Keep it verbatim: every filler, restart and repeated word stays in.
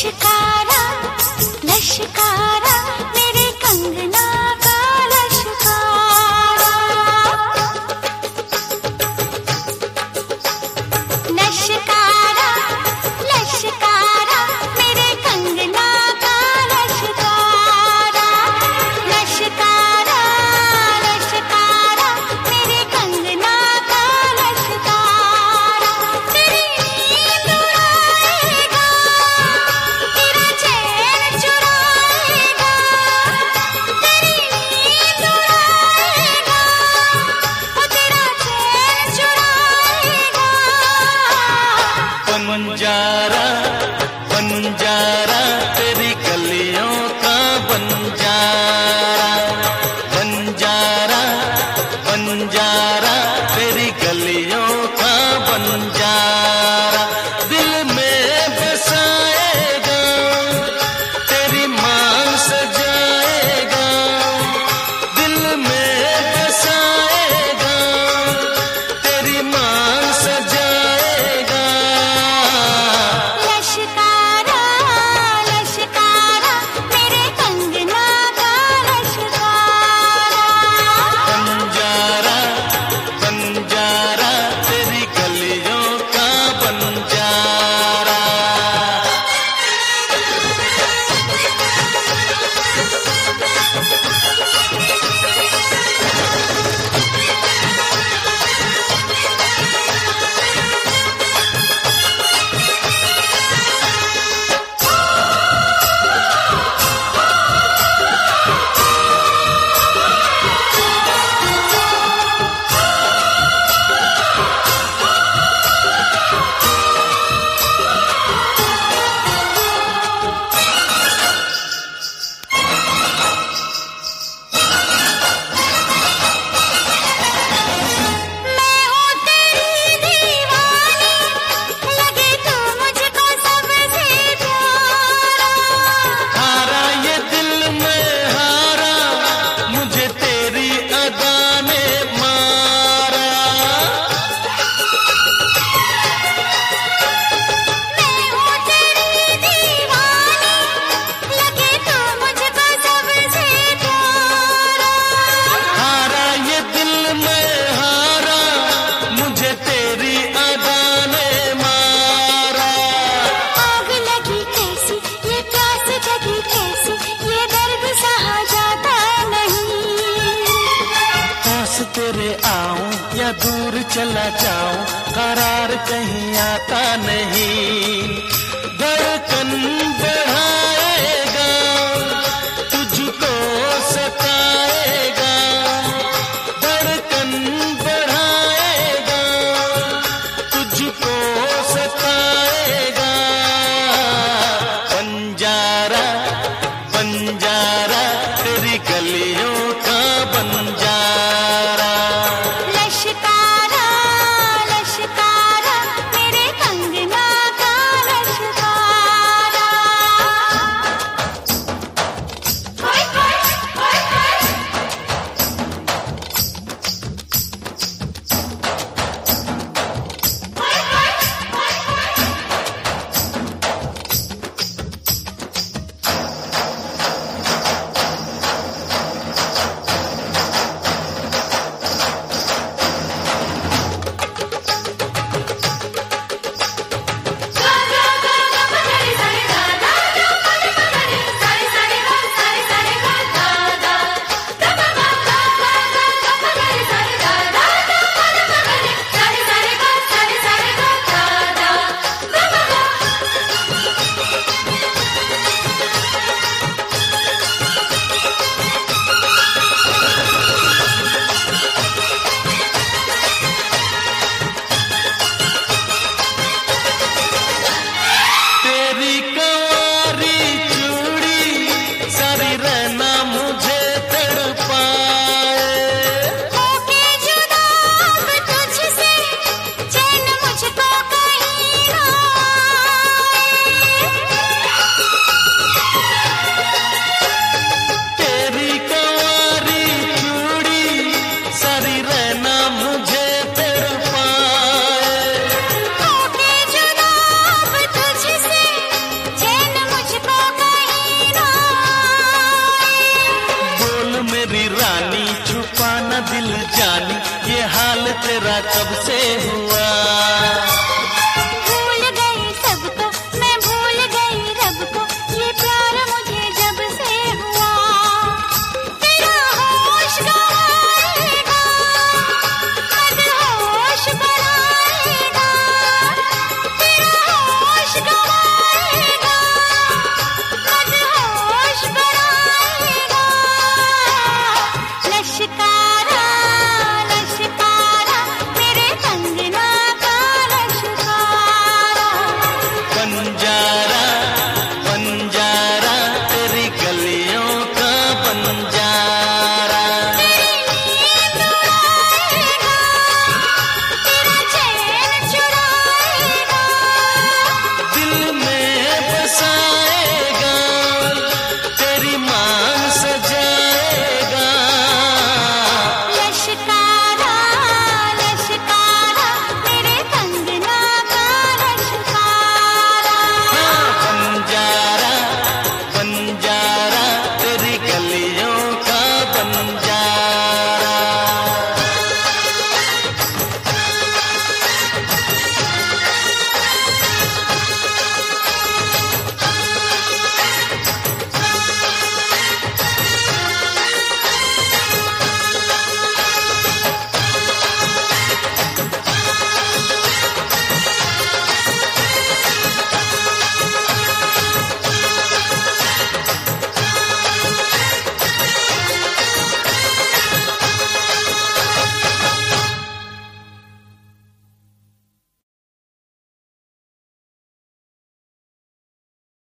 लश्कारा लश्कारा मेरे कंगना का लश्कारा। लश्कारा लश्कारा मेरे कंगना का लश्कारा। लश्कारा लश्कारा मेरे कंगना का लश्कारा। तेरी नींद उड़ाएगा, तेरा चैन चुराएगा। तेरी नींद उड़ाएगा, वो तेरा चैन चुराएगा। बंजारा बंजारा तेरी गलियों का बंजारा। बंजारा बंजारा तेरी गलियों का बंजारा। दिल में बसाएगा, तेरी मांग सजाएगा। दिल में बसाएगा, तेरी मांग सजाएगा। लश्कारा लश्कारा मेरे कंगना का लश्कारा। बंजारा बंजारा तेरी गलियों का बंजारा। मैं हूँ तेरी दीवानी, लगे तू मुझको सबसे प्यारा। हारा ये दिल में हारा, मुझे तेरी अदा ने मारा। मैं हूँ तेरी दीवानी, लगे तू मुझको सबसे प्यारा। हारा ये दिल में हारा, मुझे तेरी अदा ने मारा। आग लगी कैसी, ये प्यास जगी कैसी, ये दर्द सहा जाता नहीं। पास तेरे आऊं या दूर चला जाऊं, करार कहीं आता नहीं।